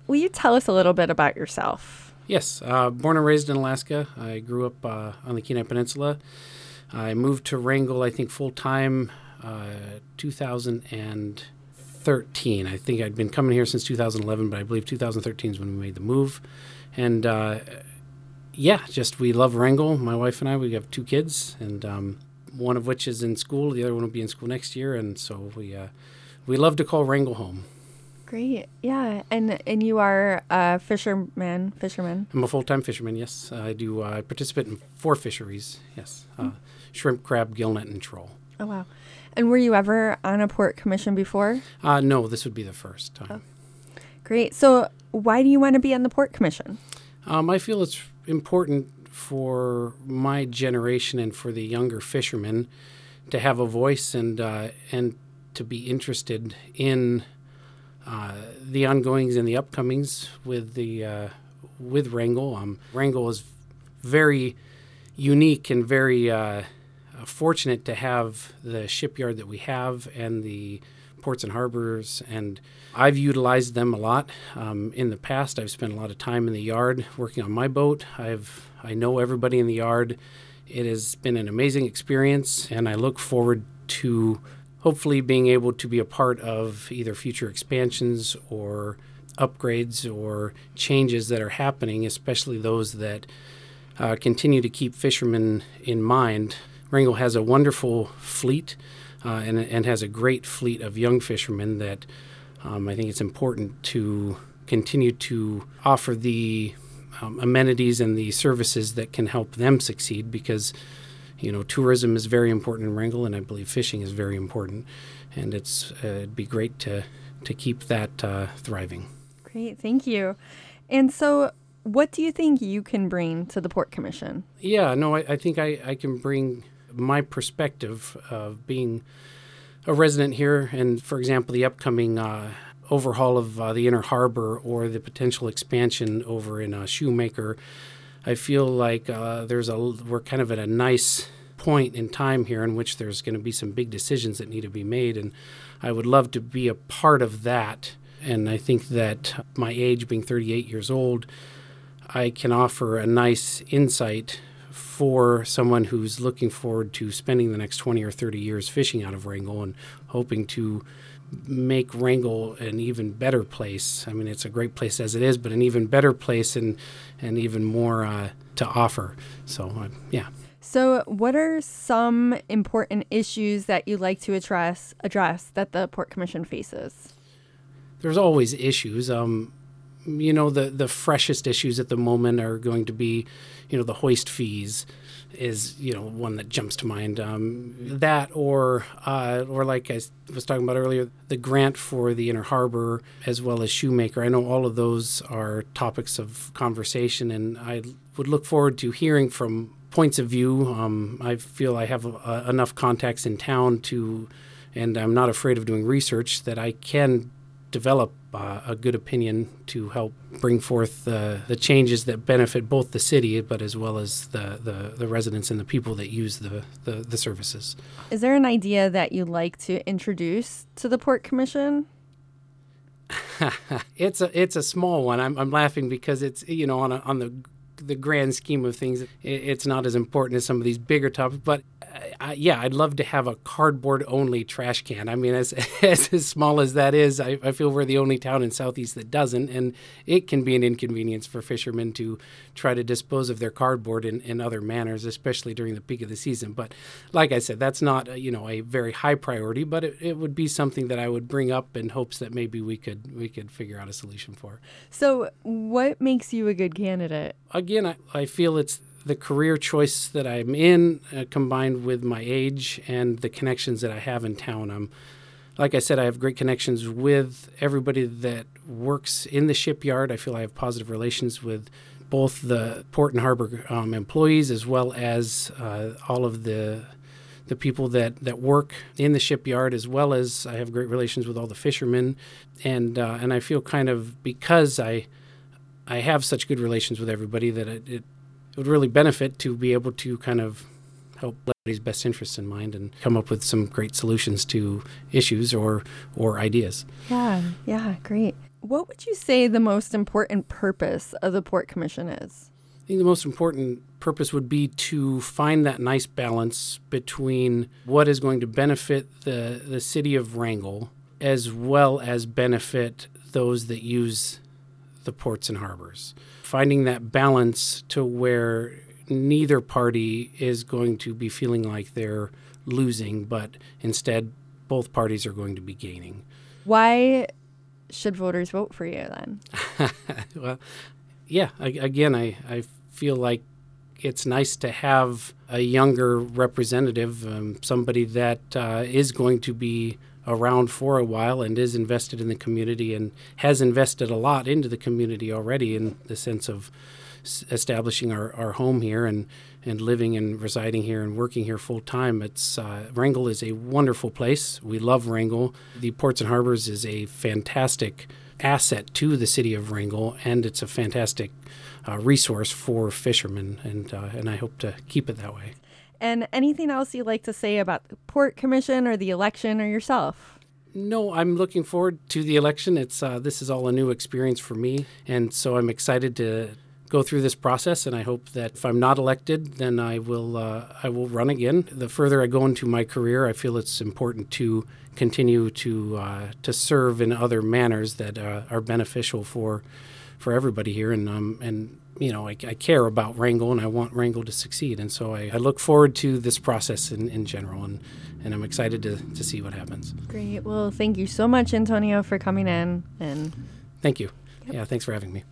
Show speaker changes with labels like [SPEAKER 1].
[SPEAKER 1] will you tell us a little bit about yourself?
[SPEAKER 2] Yes, born and raised in Alaska. I grew up on the Kenai Peninsula. I moved to Wrangell, I think, full-time 2013. I think I'd been coming here since 2011, but I believe 2013 is when we made the move. And we love Wrangell. My wife and I, we have 2 kids, and one of which is in school. The other one will be in school next year, and so we love to call Wrangell home.
[SPEAKER 1] Great. Yeah. And you are a fisherman?
[SPEAKER 2] I'm a full-time fisherman, yes. I participate in 4 fisheries, yes. Shrimp, crab, gillnet, and troll.
[SPEAKER 1] Oh, wow. And were you ever on a port commission before?
[SPEAKER 2] No, this would be the first time.
[SPEAKER 1] Oh. Great. So why do you want to be on the port commission?
[SPEAKER 2] I feel it's important for my generation and for the younger fishermen to have a voice and to be interested in the ongoings and the upcomings with Wrangell. Wrangell is very unique and very fortunate to have the shipyard that we have and the ports and harbors, and I've utilized them a lot. In the past, I've spent a lot of time in the yard working on my boat. I know everybody in the yard. It has been an amazing experience, and I look forward to hopefully being able to be a part of either future expansions or upgrades or changes that are happening, especially those that continue to keep fishermen in mind. Wrangell has a wonderful fleet and has a great fleet of young fishermen that I think it's important to continue to offer the amenities and the services that can help them succeed, because tourism is very important in Wrangell, and I believe fishing is very important, and it'd be great to keep that thriving.
[SPEAKER 1] Great, thank you. And so what do you think you can bring to the Port Commission?
[SPEAKER 2] Yeah, no, I think I can bring my perspective of being a resident here, and for example, the upcoming overhaul of the Inner Harbor or the potential expansion over in Shoemaker. I feel like we're kind of at a nice point in time here in which there's going to be some big decisions that need to be made, and I would love to be a part of that. And I think that my age, being 38 years old, I can offer a nice insight for someone who's looking forward to spending the next 20 or 30 years fishing out of Wrangell and hoping to make Wrangell an even better place. I mean, it's a great place as it is, but an even better place and even more to offer. So, yeah.
[SPEAKER 1] So what are some important issues that you'd like to address that the Port Commission faces?
[SPEAKER 2] There's always issues. The freshest issues at the moment are going to be, the hoist fees is, one that jumps to mind. That or like I was talking about earlier, the grant for the Inner Harbor as well as Shoemaker. I know all of those are topics of conversation, and I would look forward to hearing from points of view. I feel I have enough contacts in town and I'm not afraid of doing research, that I can develop a good opinion to help bring forth the changes that benefit both the city, but as well as the residents and the people that use the services. Is
[SPEAKER 1] there an idea that you'd like to introduce to the Port Commission?
[SPEAKER 2] It's a small one. I'm laughing because it's on the grand scheme of things, it's not as important as some of these bigger topics, but I'd love to have a cardboard-only trash can. I mean, as small as that is, I feel we're the only town in Southeast that doesn't, and it can be an inconvenience for fishermen to try to dispose of their cardboard in other manners, especially during the peak of the season. But like I said, that's not a very high priority, but it would be something that I would bring up in hopes that maybe we could figure out a solution for.
[SPEAKER 1] So what makes you a good candidate?
[SPEAKER 2] Again, I feel it's the career choice that I'm in, combined with my age and the connections that I have in town. Like I said, I have great connections with everybody that works in the shipyard. I feel I have positive relations with both the Port and Harbor employees, as well as all of the people that work in the shipyard, as well as I have great relations with all the fishermen. And I feel kind of, because I have such good relations with everybody, that it would really benefit to be able to kind of help everybody's best interests in mind and come up with some great solutions to issues or ideas.
[SPEAKER 1] Yeah, great. What would you say the most important purpose of the Port Commission is?
[SPEAKER 2] I think the most important purpose would be to find that nice balance between what is going to benefit the city of Wrangell as well as benefit those that use the ports and harbors. Finding that balance to where neither party is going to be feeling like they're losing, but instead both parties are going to be gaining.
[SPEAKER 1] Why should voters vote for you then?
[SPEAKER 2] Well, yeah, I feel like it's nice to have a younger representative, somebody that is going to be around for a while and is invested in the community and has invested a lot into the community already in the sense of establishing our home here and living and residing here and working here full time. It's Wrangell is a wonderful place. We love Wrangell. The Ports and Harbors is a fantastic asset to the city of Wrangell, and it's a fantastic resource for fishermen, and I hope to keep it that way.
[SPEAKER 1] And anything else you'd like to say about the Port Commission or the election or yourself?
[SPEAKER 2] No, I'm looking forward to the election. This is all a new experience for me, and so I'm excited to go through this process, and I hope that if I'm not elected, then I will run again. The further I go into my career, I feel it's important to continue to serve in other manners that are beneficial for everybody here, and you know, I care about Wrangell and I want Wrangell to succeed, and so I look forward to this process in general, and I'm excited to see what happens.
[SPEAKER 1] Great. Well, thank you so much, Antonio, for coming in. And
[SPEAKER 2] thank you. Yep. Yeah, thanks for having me.